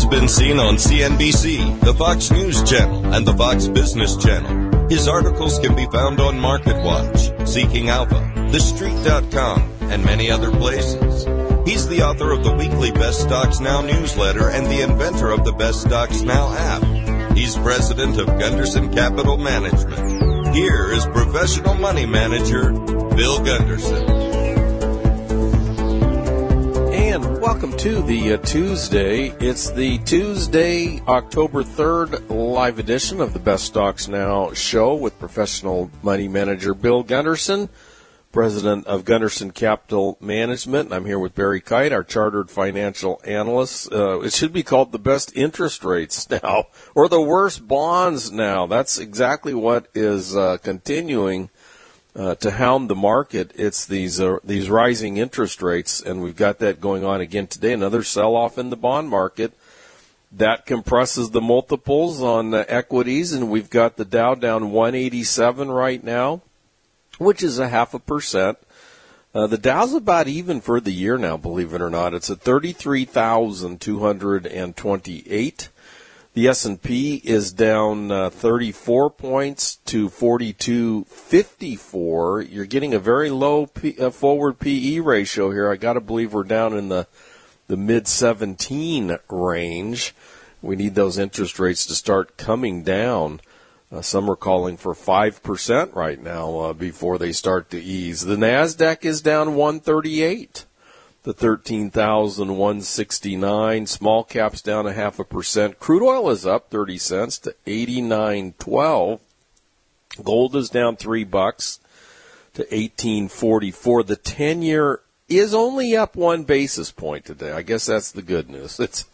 He's been seen on CNBC, the Fox News Channel, and the Fox Business Channel. His articles can be found on MarketWatch, Seeking Alpha, TheStreet.com, and many other places. He's the author of the weekly Best Stocks Now newsletter and the inventor of the Best Stocks Now app. He's president of Gunderson Capital Management. Here is professional money manager, Bill Gunderson. And welcome to the Tuesday. It's the Tuesday, October 3rd, live edition of the Best Stocks Now show with professional money manager Bill Gunderson, president of Gunderson Capital Management. I'm here with Barry Kite, our chartered financial analyst. It should be called the best interest rates now, or the worst bonds now. That's exactly what is continuing to hound the market. It's these rising interest rates, and we've got that going on again today. Another sell-off in the bond market that compresses the multiples on equities, and we've got the Dow down 187 right now, which is 0.5%. The Dow's about even for the year now, believe it or not. It's at 33,228. The S&P is down 34 points to 4254. You're getting a very low forward PE ratio here. I got to believe we're down in the mid-17 range. We need those interest rates to start coming down. Some are calling for 5% right now before they start to ease. The NASDAQ is down 138. The 13,169. Small caps down 0.5%. Crude oil is up 30 cents to 89.12. Gold is down $3 to 1844. The 10-year is only up 1 basis point today. I guess that's the good news. It's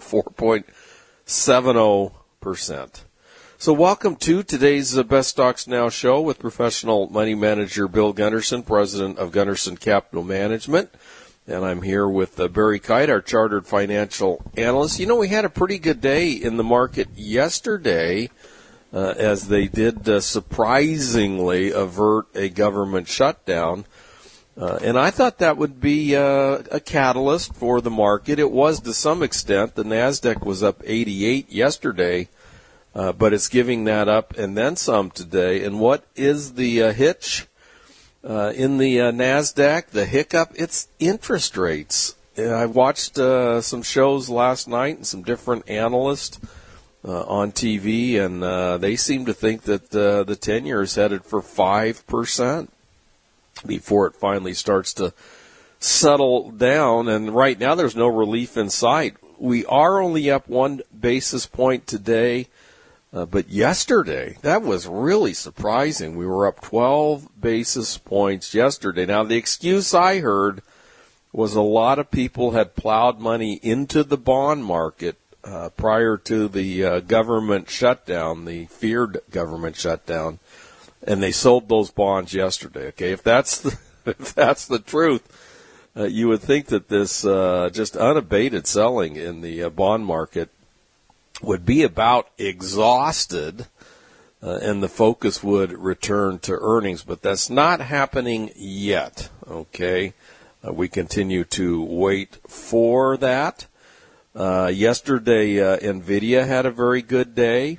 4.70%. So welcome to today's Best Stocks Now show with professional money manager Bill Gunderson, president of Gunderson Capital Management. And I'm here with Barry Kite, our chartered financial analyst. You know, we had a pretty good day in the market yesterday as they did surprisingly avert a government shutdown. And I thought that would be a catalyst for the market. It was to some extent. The NASDAQ was up 88 yesterday, but it's giving that up and then some today. And what is the hitch? In the NASDAQ, the hiccup, it's interest rates. I watched some shows last night and some different analysts on TV, and they seem to think that the 10-year is headed for 5% before it finally starts to settle down. And right now there's no relief in sight. We are only up 1 basis point today. But yesterday, that was really surprising. We were up 12 basis points yesterday. Now, the excuse I heard was a lot of people had plowed money into the bond market prior to the government shutdown, the feared government shutdown, and they sold those bonds yesterday. Okay, if that's the truth, you would think that this just unabated selling in the bond market would be about exhausted, and the focus would return to earnings. But that's not happening yet, okay? We continue to wait for that. Yesterday, NVIDIA had a very good day.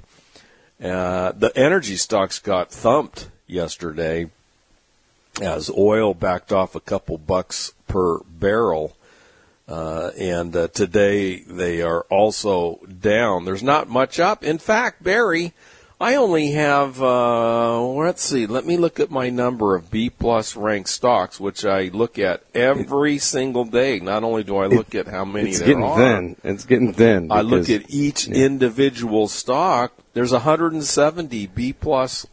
The energy stocks got thumped yesterday as oil backed off a couple bucks per barrel. And today they are also down. There's not much up. In fact, Barry, I only have, let's see, let me look at my number of B-plus ranked stocks, which I look at every single day. Not only do I look at how many there are. It's getting thin. I look at each individual stock. There's 170 B-plus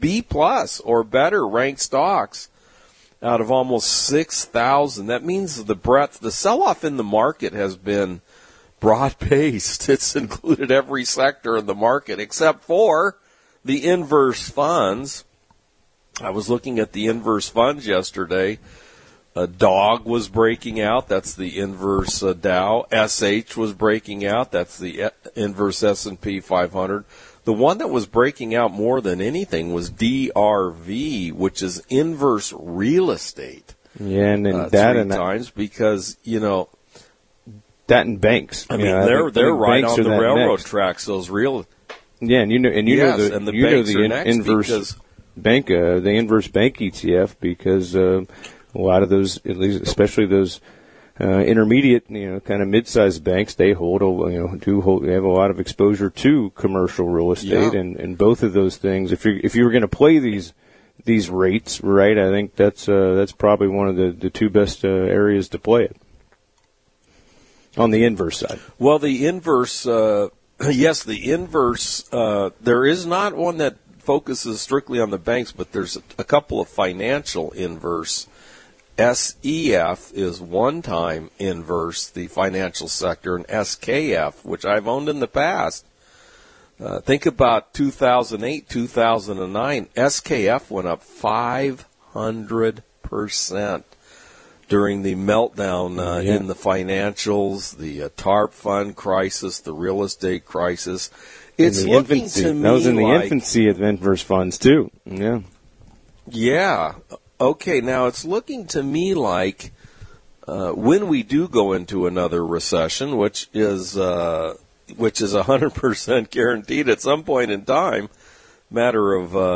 or better ranked stocks out of almost 6,000. That means the breadth, the sell-off in the market has been broad-based. It's included every sector in the market except for the inverse funds. I was looking at the inverse funds yesterday. DOG was breaking out. That's the inverse Dow. SH was breaking out. That's the inverse S&P 500. The one that was breaking out more than anything was DRV, which is inverse real estate. Yeah, and then three times because, That and banks. I mean, they're right on the railroad tracks. Those real. Yeah, and you know the inverse bank ETF, because a lot of those, at least especially those intermediate, kind of mid-sized banks, they have a lot of exposure to commercial real estate, and both of those things. If you were going to play these rates, right, I think that's probably one of the two best areas to play it. On the inverse side. Well, the inverse, yes, the inverse, there is not one that focuses strictly on the banks, but there's a couple of financial inverse. SEF is one-time inverse, the financial sector, and SKF, which I've owned in the past. Think about 2008, 2009. SKF went up 500%. During the meltdown in the financials, the TARP fund crisis, the real estate crisis. It's looking infancy. To me that was in the infancy of inverse funds, too. Yeah. Yeah. Okay, now it's looking to me like when we do go into another recession, which is 100% guaranteed at some point in time, matter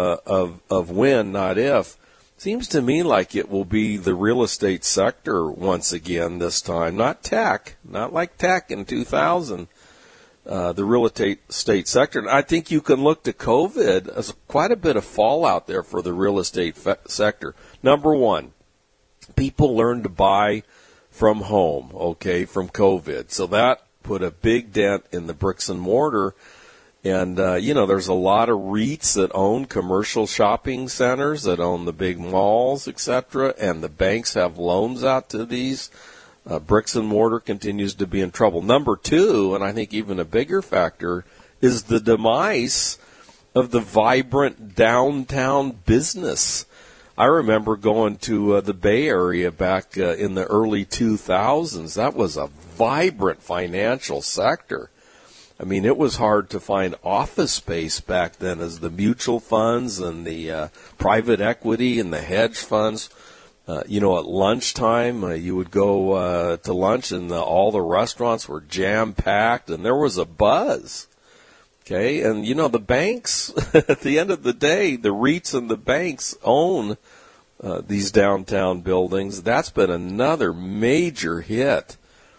of when, not if. Seems to me like it will be the real estate sector once again this time, not tech, not like tech in 2000. The real estate sector. And I think you can look to COVID as quite a bit of fallout there for the real estate sector. Number one, people learned to buy from home, from COVID. So that put a big dent in the bricks and mortar. And, there's a lot of REITs that own commercial shopping centers, that own the big malls, etc., and the banks have loans out to these. Bricks and mortar continues to be in trouble. Number two, and I think even a bigger factor, is the demise of the vibrant downtown business. I remember going to the Bay Area back in the early 2000s. That was a vibrant financial sector. I mean, it was hard to find office space back then, as the mutual funds and the private equity and the hedge funds. At lunchtime, you would go to lunch, and all the restaurants were jam-packed, and there was a buzz. Okay, and the banks, at the end of the day, the REITs and the banks own these downtown buildings. That's been another major hit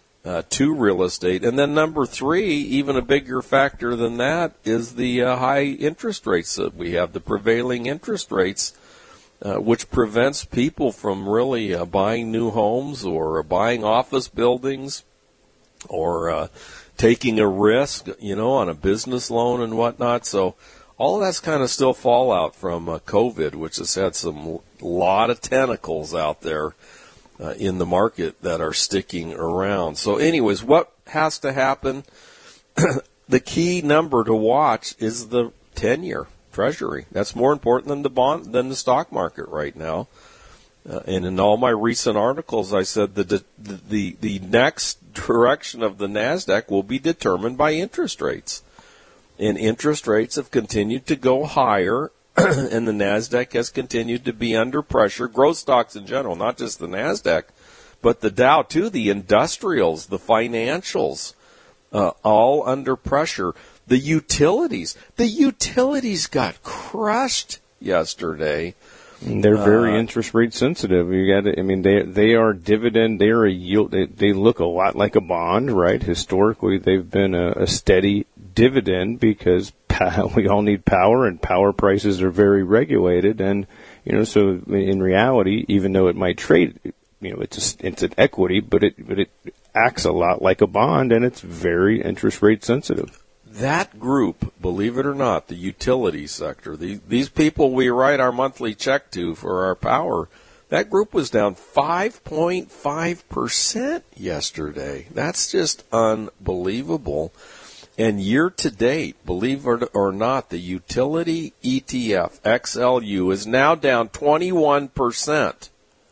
to real estate. And then number three, even a bigger factor than that, is the high interest rates that we have, the prevailing interest rates, which prevents people from really buying new homes or buying office buildings or taking a risk, on a business loan and whatnot. So all of that's kind of still fallout from COVID, which has had lot of tentacles out there in the market that are sticking around. So anyways, what has to happen? The key number to watch is the 10-year Treasury. That's more important than the stock market right now. And in all my recent articles, I said the next direction of the NASDAQ will be determined by interest rates. And interest rates have continued to go higher, and the NASDAQ has continued to be under pressure. Growth stocks in general, not just the NASDAQ, but the Dow too, the industrials, the financials, all under pressure. The utilities got crushed yesterday. They're very interest rate sensitive. They are dividend. They are a yield. They look a lot like a bond, right? Historically, they've been a steady dividend because we all need power, and power prices are very regulated. And so in reality, even though it might trade, it's an equity, but it acts a lot like a bond, and it's very interest rate sensitive. That group, believe it or not, the utility sector, these people we write our monthly check to for our power, that group was down 5.5% yesterday. That's just unbelievable. And year to date, believe it or not, the utility ETF, XLU, is now down 21%.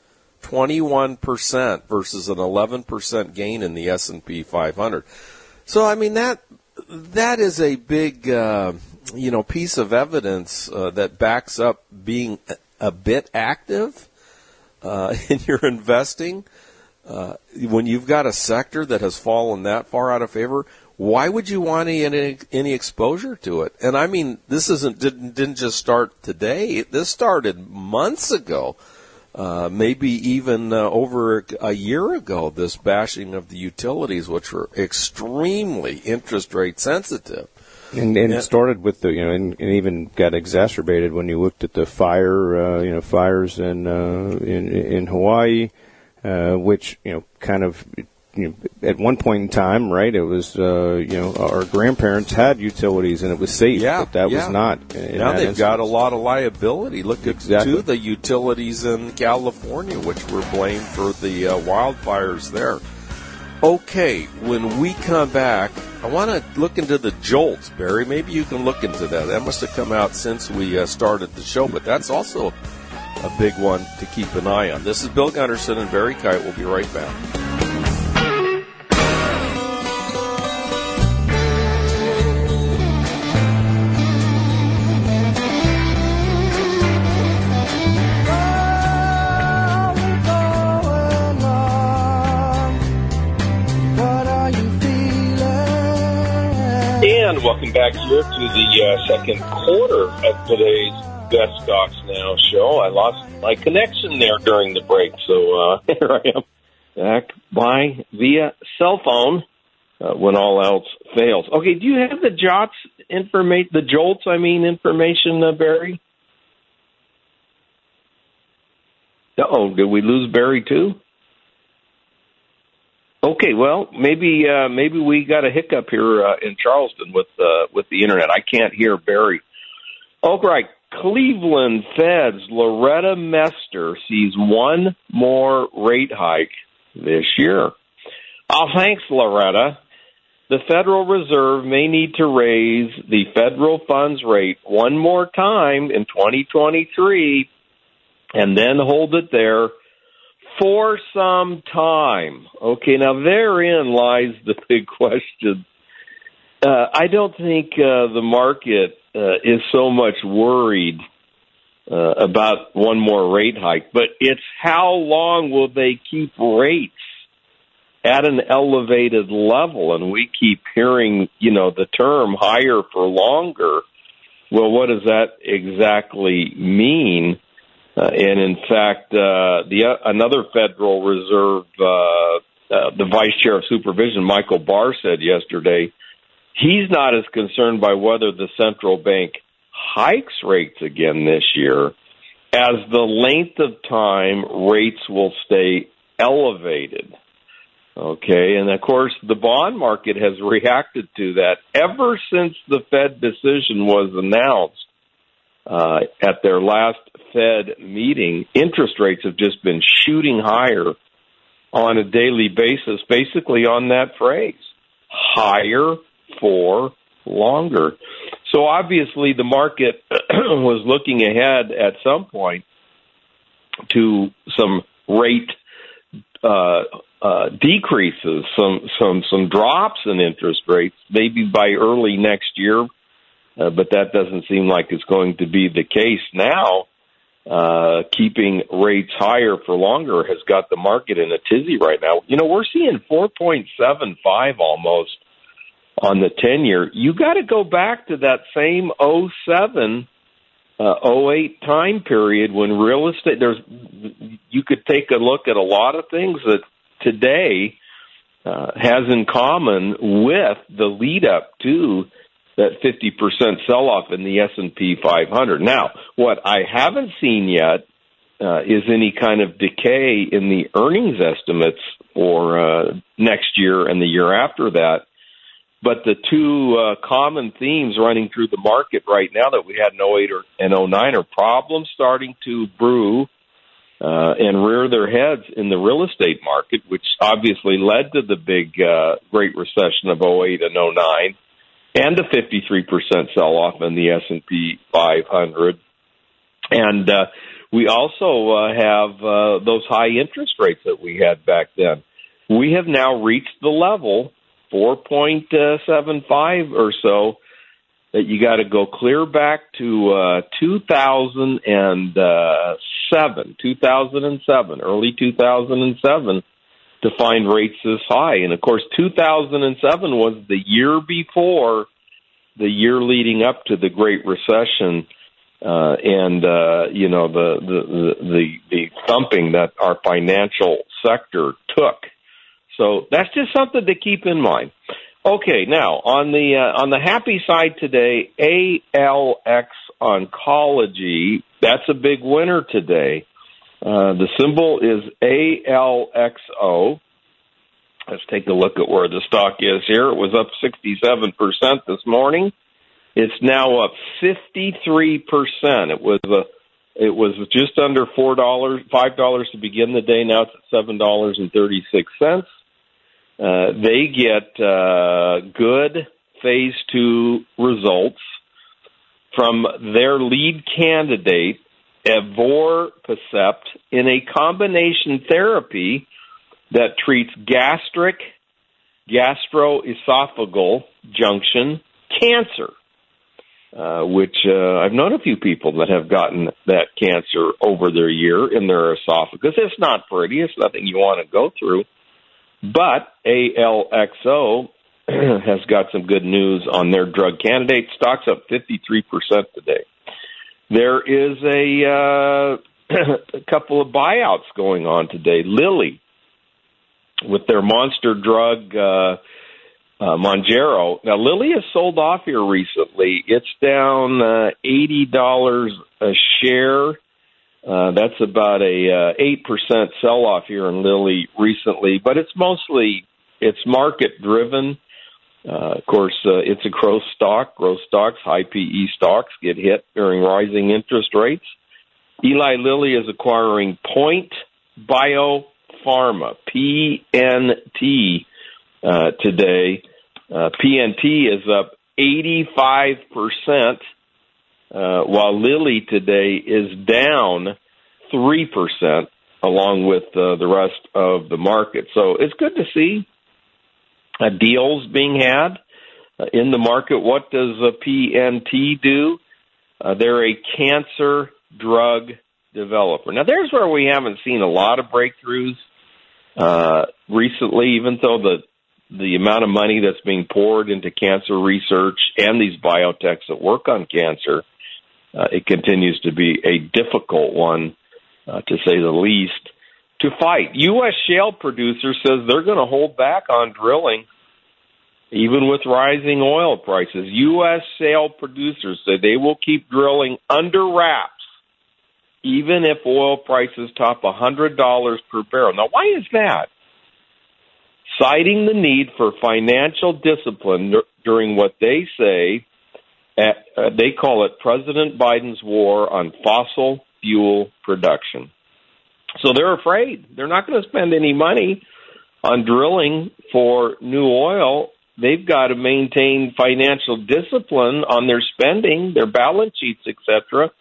21% versus an 11% gain in the S&P 500. So, that is a big, piece of evidence that backs up being a bit active in your investing. When you've got a sector that has fallen that far out of favor, why would you want any exposure to it? And I mean, this didn't just start today. This started months ago, maybe even over a year ago. This bashing of the utilities, which were extremely interest rate sensitive. And it started with and even got exacerbated when you looked at the fires in Hawaii, which kind of. At one point in time, right, it was, our grandparents had utilities and it was safe, but that was not. Now they've got a lot of liability. Look at the utilities in California, which were blamed for the wildfires there. Okay, when we come back, I want to look into the jolts, Barry. Maybe you can look into that. That must have come out since we started the show, but that's also a big one to keep an eye on. This is Bill Gunderson and Barry Kite. We'll be right back. And welcome back here to the second quarter of today's Best Stocks Now show. I lost my connection there during the break, so here I am back via cell phone when all else fails. Okay, do you have the jolts information, Barry? Uh-oh, did we lose Barry too? Okay, well, maybe we got a hiccup here in Charleston with the internet. I can't hear Barry. All right, Cleveland Fed's Loretta Mester sees one more rate hike this year. Oh, thanks, Loretta. The Federal Reserve may need to raise the federal funds rate one more time in 2023 and then hold it there for some time. Okay, now therein lies the big question. I don't think the market is so much worried about one more rate hike, but it's how long will they keep rates at an elevated level? And we keep hearing, the term higher for longer. Well, what does that exactly mean? And in fact, another Federal Reserve, the Vice Chair of Supervision, Michael Barr, said yesterday, he's not as concerned by whether the central bank hikes rates again this year as the length of time rates will stay elevated. Okay, and of course, the bond market has reacted to that ever since the Fed decision was announced. At their last Fed meeting, interest rates have just been shooting higher on a daily basis, basically on that phrase, higher for longer. So obviously the market was looking ahead at some point to some rate decreases, some drops in interest rates, maybe by early next year. But that doesn't seem like it's going to be the case now. Keeping rates higher for longer has got the market in a tizzy right now. We're seeing 4.75 almost on the 10-year. You got to go back to that same 07, 08 time period when real estate, you could take a look at a lot of things that today has in common with the lead up to that 50% sell-off in the S&P 500. Now, what I haven't seen yet is any kind of decay in the earnings estimates for next year and the year after that. But the two common themes running through the market right now that we had in 08 and 09 are problems starting to brew and rear their heads in the real estate market, which obviously led to the big Great Recession of 08 and 09. And the 53% sell-off in the S&P 500. And we also have those high interest rates that we had back then. We have now reached the level, 4.75 or so, that you got to go clear back to 2007, early 2007, to find rates this high. And, of course, 2007 was the year before the year leading up to the Great Recession and the thumping that our financial sector took. So that's just something to keep in mind. Okay, now on the happy side today, ALX Oncology, that's a big winner today. The symbol is ALXO. Let's take a look at where the stock is here. It was up 67% this morning. It's now up 53%. It was just under $5 to begin the day. Now it's at $7.36. They get good phase 2 results from their lead candidate, evorpacept, in a combination therapy that treats gastric, gastroesophageal junction cancer, which I've known a few people that have gotten that cancer over their year in their esophagus. It's not pretty. It's nothing you want to go through. But ALXO has got some good news on their drug candidate. Stock's up 53% today. There is a couple of buyouts going on today. Lilly, with their monster drug, Mounjaro. Now, Lilly has sold off here recently. It's down $80 a share. That's about a 8% sell-off here in Lilly recently, but it's market-driven. Of course, it's a growth stock. Growth stocks, high PE stocks, get hit during rising interest rates. Eli Lilly is acquiring Point Biopharma, PNT, today. PNT is up 85%, while Lilly today is down 3%, along with the rest of the market. So it's good to see deals being had in the market. What does PNT do? They're a cancer drug developer. Now, there's where we haven't seen a lot of breakthroughs recently, even though the amount of money that's being poured into cancer research and these biotechs that work on cancer, it continues to be a difficult one, to say the least, to fight. U.S. shale producer says they're going to hold back on drilling, even with rising oil prices. U.S. shale producers say they will keep drilling under wraps, even if oil prices top $100 per barrel. Now, why is that? Citing the need for financial discipline during what they say, they call it President Biden's war on fossil fuel production. So they're afraid. They're not going to spend any money on drilling for new oil. They've got to maintain financial discipline on their spending, their balance sheets, etc.,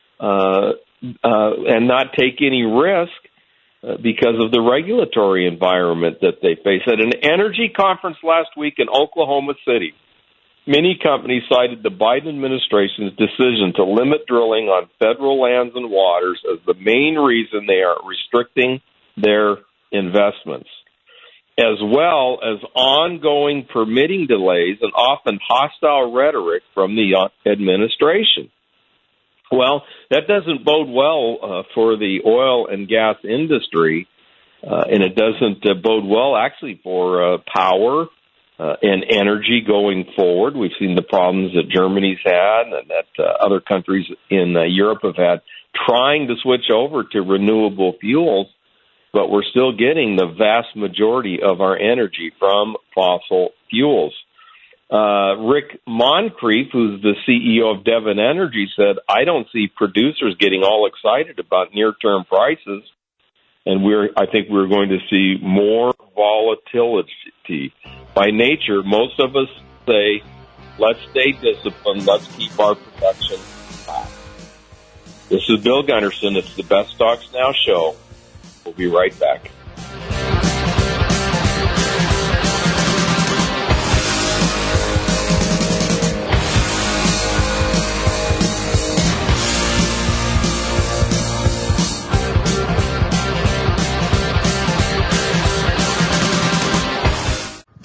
and not take any risk because of the regulatory environment that they face. At an energy conference last week in Oklahoma City, many companies cited the Biden administration's decision to limit drilling on federal lands and waters as the main reason they are restricting their investments, as well as ongoing permitting delays and often hostile rhetoric from the administration. Well, that doesn't bode well for the oil and gas industry, and it doesn't bode well, actually, for power and energy going forward. We've seen the problems that Germany's had and that other countries in Europe have had trying to switch over to renewable fuels, but we're still getting the vast majority of our energy from fossil fuels. Rick Moncrief, who's the CEO of Devon Energy, said, I don't see producers getting all excited about near-term prices, and I think we're going to see more volatility. By nature, most of us say, let's stay disciplined, let's keep our production high. This is Bill Gunderson. It's the Best Stocks Now show. We'll be right back.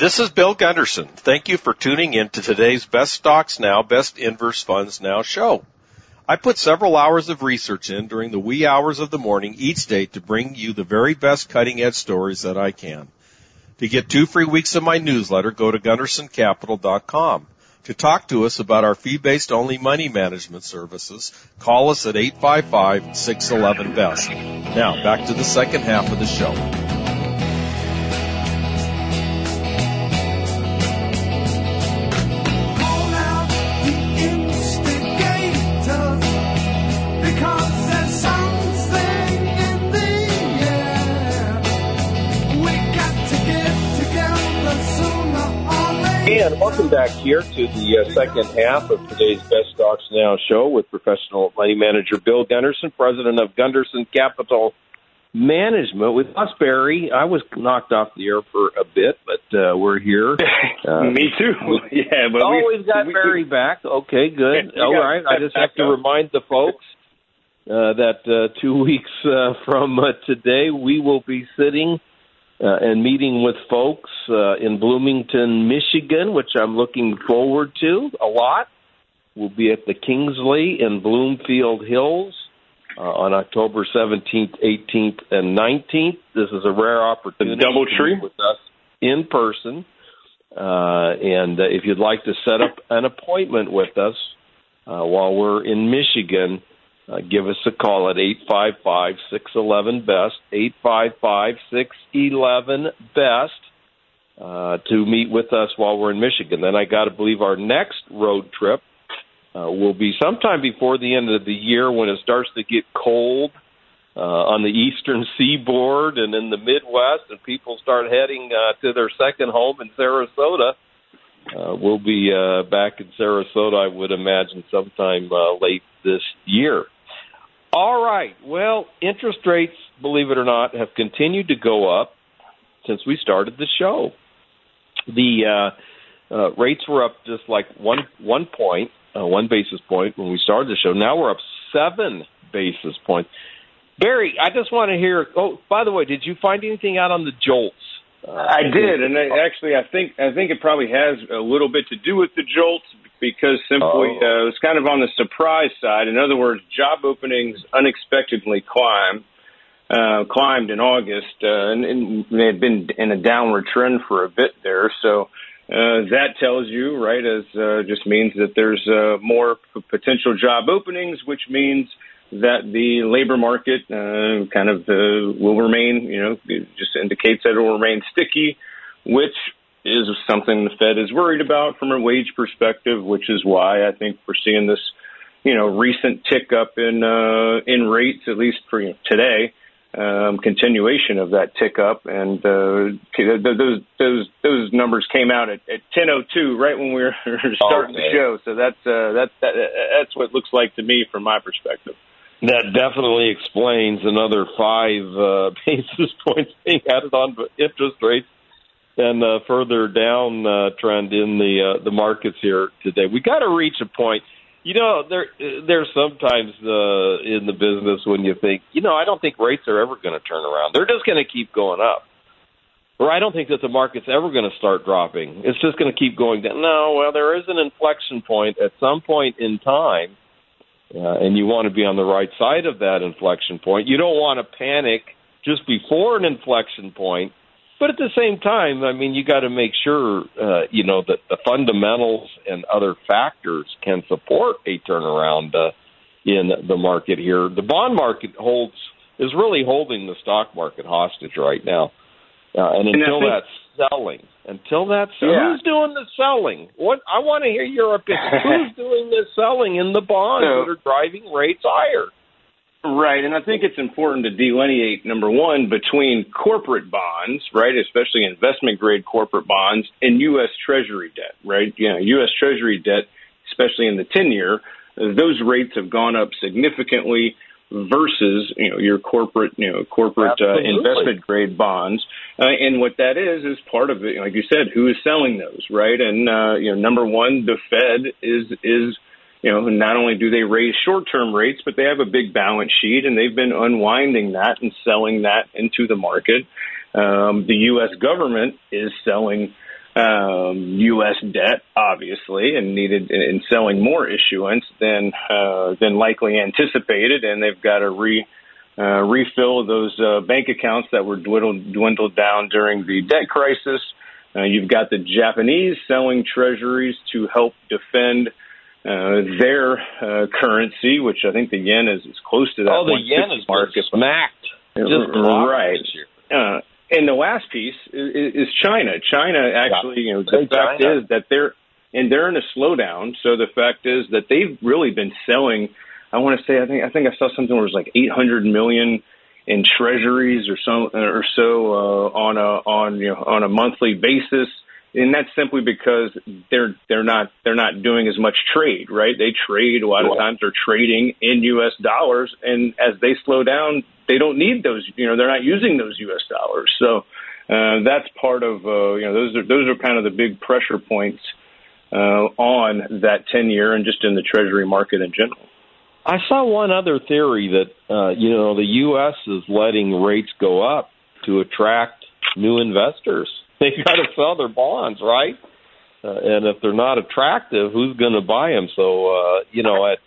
This is Bill Gunderson. Thank you for tuning in to today's Best Stocks Now, Best Inverse Funds Now show. I put several hours of research in during the wee hours of the morning each day to bring you the very best cutting-edge stories that I can. To get 2 free weeks of my newsletter, go to GundersonCapital.com. To talk to us about our fee-based only money management services, call us at 855-611-BEST. Now, back to the second half of the show. And welcome back here to the second half of today's Best Stocks Now show with professional money manager Bill Gunderson, president of Gunderson Capital Management. With us, Barry, I was knocked off the air for a bit, but we're here. Me too. Yeah, but we've got Barry back. Okay, good. All right. I just have to remind the folks that 2 weeks from today, we will be sitting and meeting with folks in Bloomington, Michigan, which I'm looking forward to a lot. We'll be at the Kingsley in Bloomfield Hills on October 17th, 18th, and 19th. This is a rare opportunity to meet with us in person. And if you'd like to set up an appointment with us while we're in Michigan, give us a call at 855-611-BEST, 855-611-BEST, to meet with us while we're in Michigan. Then I got to believe our next road trip will be sometime before the end of the year when it starts to get cold on the eastern seaboard and in the Midwest, and people start heading to their second home in Sarasota. We'll be back in Sarasota, I would imagine, sometime late this year. All right. Well, interest rates, believe it or not, have continued to go up since we started the show. The rates were up just like one basis point when we started the show. Now we're up 7 basis points. Barry, I just want to hear. Oh, by the way, did you find anything out on the jolts? I did, and I think it probably has a little bit to do with the jolts because simply it was kind of on the surprise side. In other words, job openings unexpectedly climbed in August, and they had been in a downward trend for a bit there. So that tells you, right, just means that there's more potential job openings, which means that the labor market will remain, it just indicates that it will remain sticky, which is something the Fed is worried about from a wage perspective, which is why I think we're seeing this, recent tick up in rates, at least for today, continuation of that tick up. And those numbers came out at 10:02, right when we were starting the show. So that's what it looks like to me from my perspective. That definitely explains another 5 basis points being added on to interest rates and further down trend in the markets here today. We got to reach a point. There's sometimes in the business when you think, I don't think rates are ever going to turn around. They're just going to keep going up. Or I don't think that the market's ever going to start dropping. It's just going to keep going down. No, well, there is an inflection point at some point in time. And you want to be on the right side of that inflection point. You don't want to panic just before an inflection point. But at the same time, you got to make sure, that the fundamentals and other factors can support a turnaround in the market here. The bond market is really holding the stock market hostage right now. And until that's selling, who's doing the selling? I want to hear your opinion. Who's doing the selling in the bonds that are driving rates higher? Right, and I think it's important to delineate, number one, between corporate bonds, right, especially investment-grade corporate bonds, and U.S. Treasury debt, right? U.S. Treasury debt, especially in the 10-year, those rates have gone up significantly versus, your corporate investment-grade bonds. And what that is part of it, like you said, who is selling those, right? And, number one, the Fed is not only do they raise short-term rates, but they have a big balance sheet, and they've been unwinding that and selling that into the market. The U.S. government is selling U.S. debt, obviously, and needed in selling more issuance than likely anticipated, and they've got to refill those bank accounts that were dwindled down during the debt crisis. You've got the Japanese selling treasuries to help defend their currency, which I think the yen is close to that. Oh, the yen is smacked. Just right. And the last piece is China. China actually, the fact is that they're in a slowdown. So the fact is that they've really been selling. I want to say, I think I saw something where it was like 800 million in treasuries or so on a monthly basis. And that's simply because they're not doing as much trade, right? They trade a lot of times. They're trading in U.S. dollars, and as they slow down, they don't need those. They're not using those U.S. dollars. So that's part of those are kind of the big pressure points on that 10-year and just in the Treasury market in general. I saw one other theory that the U.S. is letting rates go up to attract new investors. They've got to sell their bonds, right? And if they're not attractive, who's going to buy them? So, at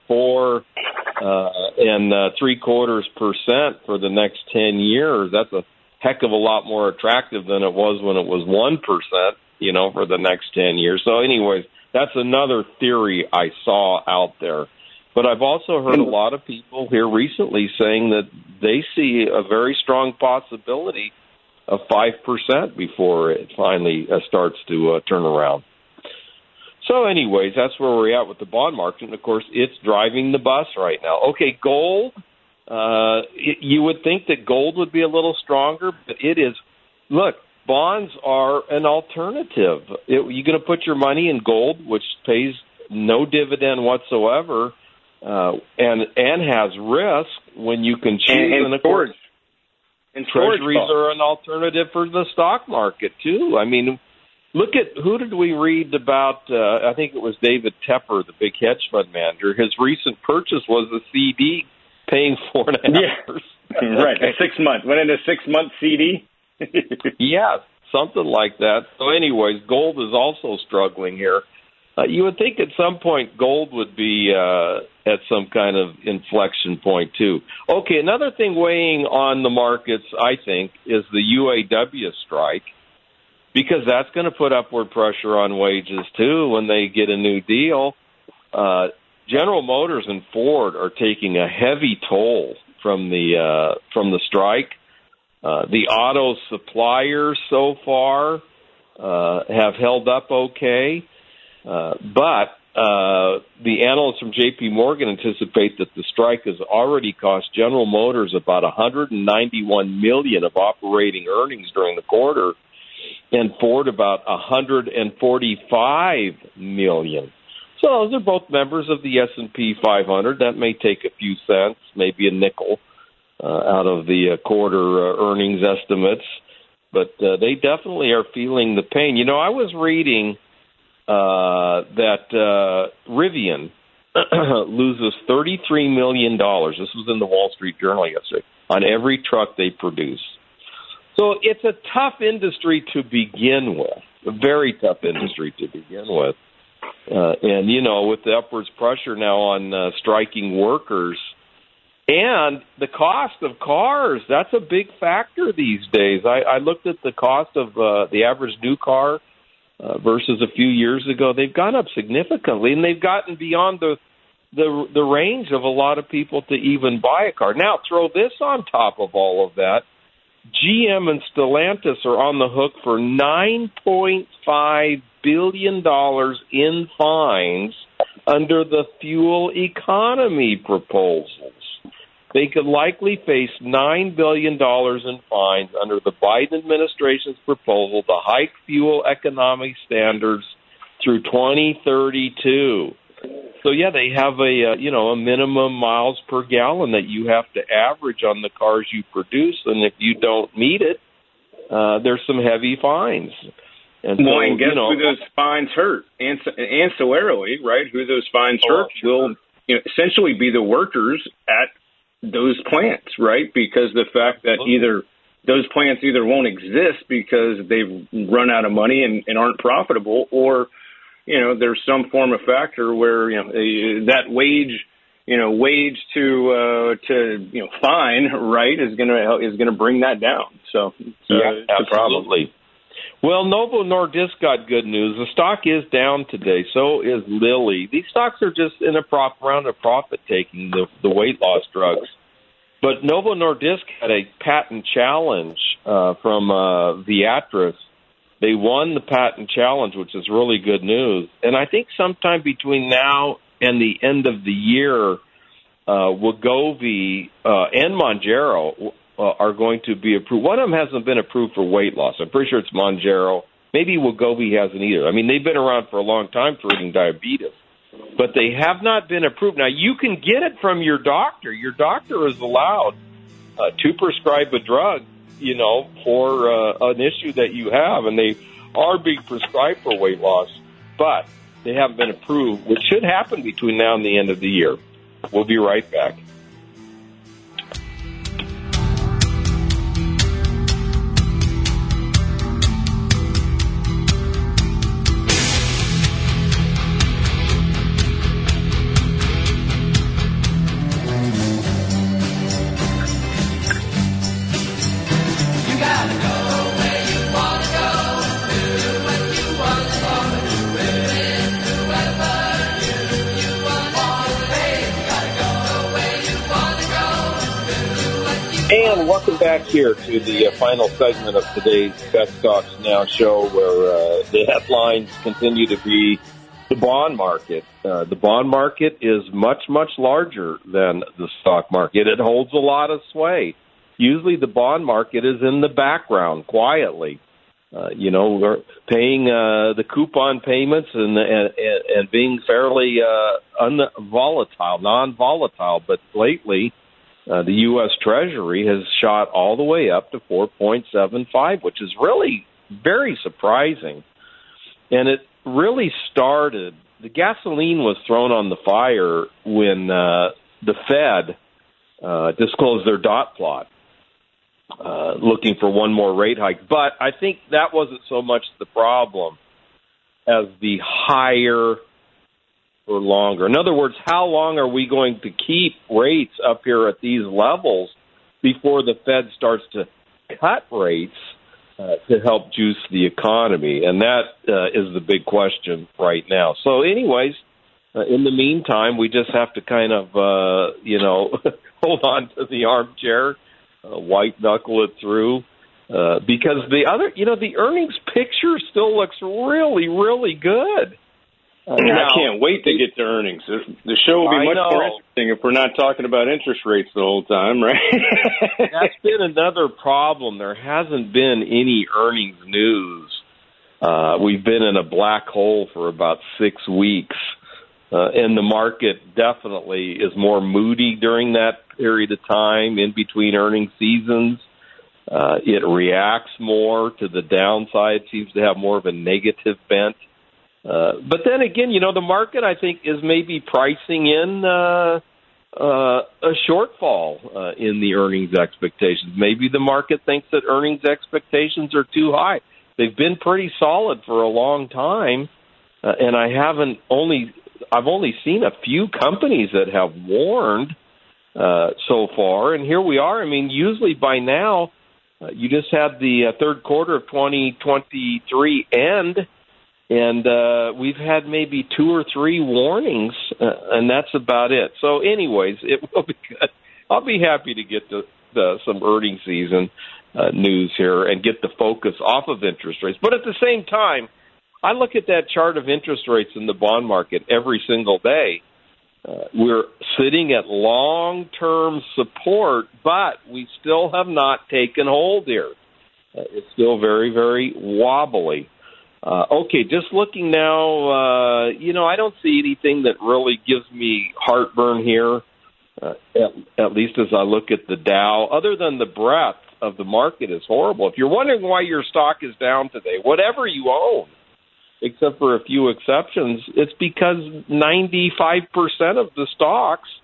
4.75% for the next 10 years, that's a heck of a lot more attractive than it was when it was 1%, for the next 10 years. So anyways, that's another theory I saw out there. But I've also heard a lot of people here recently saying that they see a very strong possibility of 5% before it finally starts to turn around. So anyways, that's where we're at with the bond market. And, of course, it's driving the bus right now. Okay, gold, you would think that gold would be a little stronger, but it is. Look, bonds are an alternative. You're going to put your money in gold, which pays no dividend whatsoever, and has risk when you can choose. And of course, treasuries are an alternative for the stock market, too. I mean, look at who did we read about? I think it was David Tepper, the big hedge fund manager. His recent purchase was a CD paying 4.5%. Yeah. Right, a 6 month. Went into a 6 month CD. Yeah, something like that. So anyways, gold is also struggling here. You would think at some point gold would be at some kind of inflection point, too. Okay, another thing weighing on the markets, I think, is the UAW strike, because that's going to put upward pressure on wages, too, when they get a new deal. General Motors and Ford are taking a heavy toll from the strike. The auto suppliers so far have held up okay. But the analysts from J.P. Morgan anticipate that the strike has already cost General Motors about $191 million of operating earnings during the quarter, and Ford about $145 million. So those are both members of the S&P 500. That may take a few cents, maybe a nickel, out of the quarter earnings estimates. But they definitely are feeling the pain. I was reading that Rivian loses $33 million. This was in the Wall Street Journal yesterday, on every truck they produce. So it's a tough industry to begin with, a very tough industry to begin with. And, with the upwards pressure now on striking workers and the cost of cars, that's a big factor these days. I looked at the cost of the average new car versus a few years ago. They've gone up significantly, and they've gotten beyond the range of a lot of people to even buy a car. Now, throw this on top of all of that. GM and Stellantis are on the hook for $9.5 billion in fines under the fuel economy proposals. They could likely face $9 billion in fines under the Biden administration's proposal to hike fuel economic standards through 2032. So, yeah, they have a minimum miles per gallon that you have to average on the cars you produce, and if you don't meet it, there's some heavy fines. And guess who those fines hurt? Ancillarily, right? Who those fines hurt will essentially be the workers at those plants, right? Because the fact that either those plants either won't exist because they've run out of money and aren't profitable, or, there's some form of factor where, that wage to fine, right, is going to bring that down. So yeah, absolutely. Well, Novo Nordisk got good news. The stock is down today. So is Lilly. These stocks are just in a round of profit taking, the weight loss drugs. But Novo Nordisk had a patent challenge from Viatris. They won the patent challenge, which is really good news. And I think sometime between now and the end of the year, Wegovy and Mounjaro are going to be approved. One of them hasn't been approved for weight loss. I'm pretty sure it's Mounjaro. Maybe Wegovy hasn't either. I mean, they've been around for a long time treating diabetes, but they have not been approved. Now, you can get it from your doctor. Your doctor is allowed to prescribe a drug, for an issue that you have, and they are being prescribed for weight loss, but they haven't been approved, which should happen between now and the end of the year. We'll be right back. And welcome back here to the final segment of today's Best Stocks Now show, where the headlines continue to be the bond market. The bond market is much, much larger than the stock market. It holds a lot of sway. Usually the bond market is in the background quietly. We're paying the coupon payments and being fairly non-volatile. But lately, the U.S. Treasury has shot all the way up to 4.75, which is really very surprising. And it really started, the gasoline was thrown on the fire when the Fed disclosed their dot plot, looking for one more rate hike. But I think that wasn't so much the problem as the higher for longer. In other words, how long are we going to keep rates up here at these levels before the Fed starts to cut rates to help juice the economy? And that is the big question right now. So anyways, in the meantime, we just have to kind of, hold on to the armchair, white knuckle it through, because the earnings picture still looks really, really good. I can't wait to get to earnings. The show will be much more interesting if we're not talking about interest rates the whole time, right? That's been another problem. There hasn't been any earnings news. We've been in a black hole for about 6 weeks, and the market definitely is more moody during that period of time in between earnings seasons. It reacts more to the downside, seems to have more of a negative bent. But then again, the market, I think, is maybe pricing in a shortfall in the earnings expectations. Maybe the market thinks that earnings expectations are too high. They've been pretty solid for a long time, and I've only seen a few companies that have warned so far, and here we are. I mean, usually by now, you just had the third quarter of 2023 end, and we've had maybe 2 or 3 warnings, and that's about it. So anyways, it will be good. I'll be happy to get to some earnings season news here and get the focus off of interest rates. But at the same time, I look at that chart of interest rates in the bond market every single day. We're sitting at long-term support, but we still have not taken hold here. It's still very, very wobbly. Okay, just looking now, I don't see anything that really gives me heartburn here, at least as I look at the Dow, other than the breadth of the market is horrible. If you're wondering why your stock is down today, whatever you own, except for a few exceptions, it's because 95% of the stocks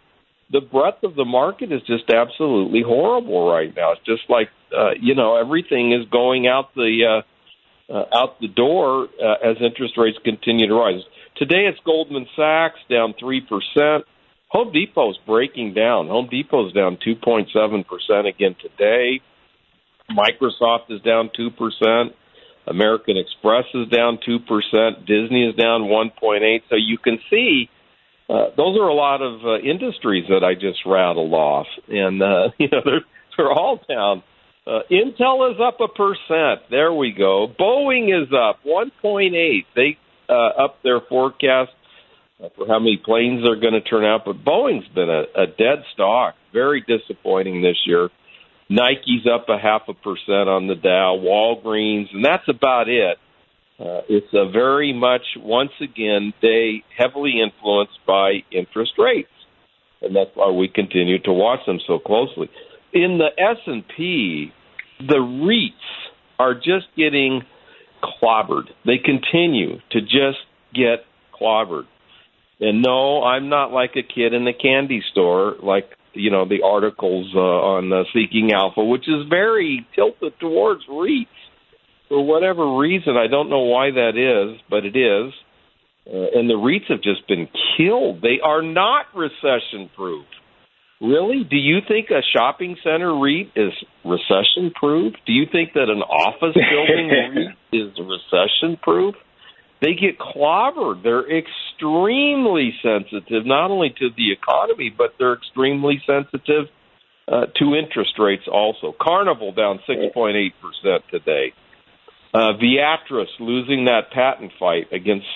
the breadth of the market is just absolutely horrible right now. It's just like, everything is going out the door as interest rates continue to rise. Today it's Goldman Sachs down 3%. Home Depot's breaking down. Home Depot's down 2.7% again today. Microsoft is down 2%. American Express is down 2%. Disney is down 1.8%. So you can see those are a lot of industries that I just rattled off. And, they're all down. Intel is up 1%. There we go. Boeing is up 1.8%. They up their forecast for how many planes they're going to turn out. But Boeing's been a dead stock. Very disappointing this year. Nike's up 0.5% on the Dow. Walgreens, and that's about it. It's a very much, once again, day heavily influenced by interest rates. And that's why we continue to watch them so closely. In the S&P, the REITs are just getting clobbered. They continue to just get clobbered. And no, I'm not like a kid in the candy store, like, the articles on Seeking Alpha, which is very tilted towards REITs. For whatever reason, I don't know why that is, but it is. And the REITs have just been killed. They are not recession-proof. Really? Do you think a shopping center REIT is recession-proof? Do you think that an office building REIT is recession-proof? They get clobbered. They're extremely sensitive, not only to the economy, but they're extremely sensitive to interest rates also. Carnival down 6.8% today. Viatris losing that patent fight against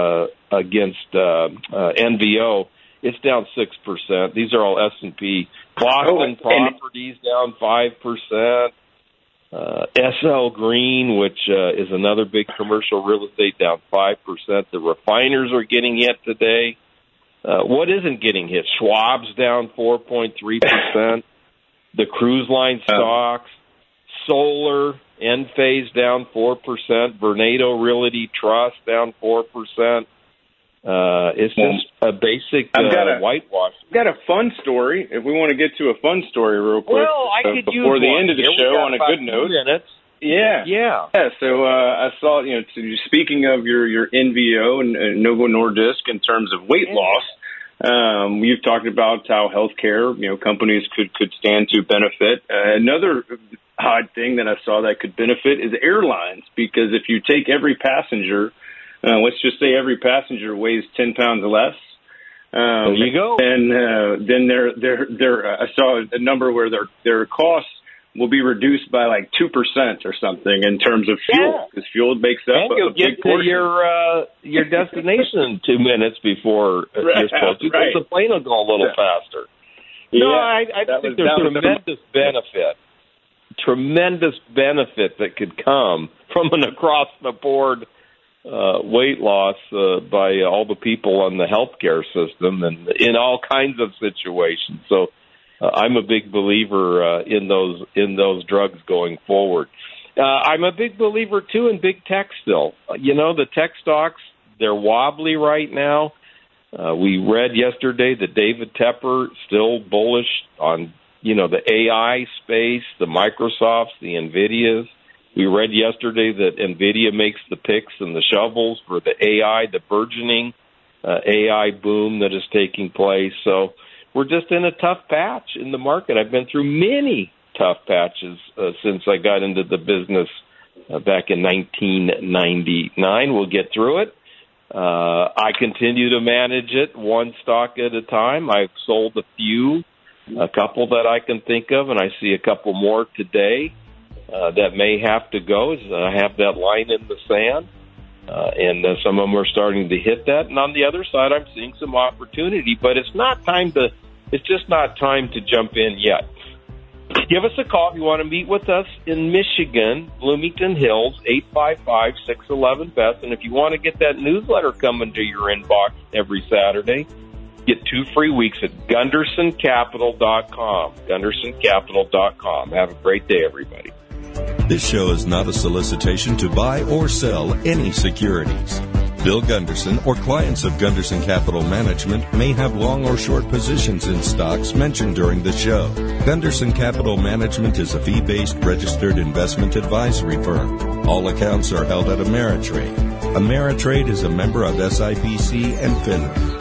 NVO. It's down 6%. These are all S&P. Boston Properties down 5%. SL Green, which is another big commercial real estate, down 5%. The refiners are getting hit today. What isn't getting hit? Schwab's down 4.3%. The cruise line stocks, solar, Enphase down 4%. Vornado Realty Trust down 4%. It's just a basic whitewash. I've got a fun story. If we want to get to a fun story real quick, well, I could before use the one. end of the show on a good note. Yeah. So I saw, speaking of your NVO and Novo Nordisk in terms of weight loss, you've talked about how healthcare, companies could stand to benefit. Another odd thing that I saw that could benefit is airlines, because if you take every passenger, let's just say every passenger weighs 10 pounds less. There you go. And then I saw a number where their costs will be reduced by like 2% or something in terms of fuel, because fuel makes up a big portion. To your destination in 2 minutes before you're supposed to. Right. The plane will go a little faster. No, I think there's tremendous benefit that could come from an across-the-board weight loss by all the people on the healthcare system and in all kinds of situations. So I'm a big believer in those drugs going forward. I'm a big believer too in big tech still. The tech stocks, they're wobbly right now. We read yesterday that David Tepper still bullish on the AI space, the Microsofts, the NVIDIAs. We read yesterday that NVIDIA makes the picks and the shovels for the AI, the burgeoning AI boom that is taking place. So we're just in a tough patch in the market. I've been through many tough patches since I got into the business back in 1999. We'll get through it. I continue to manage it one stock at a time. I've sold a couple that I can think of, and I see a couple more today that may have to go. I have that line in the sand, and some of them are starting to hit that. And on the other side, I'm seeing some opportunity, but it's just not time to jump in yet. Give us a call if you want to meet with us in Michigan, Bloomington Hills, 855-611-BEST. And if you want to get that newsletter coming to your inbox every Saturday, get 2 free weeks at GundersonCapital.com. GundersonCapital.com. Have a great day, everybody. This show is not a solicitation to buy or sell any securities. Bill Gunderson or clients of Gunderson Capital Management may have long or short positions in stocks mentioned during the show. Gunderson Capital Management is a fee-based registered investment advisory firm. All accounts are held at Ameritrade. Ameritrade is a member of SIPC and FINRA.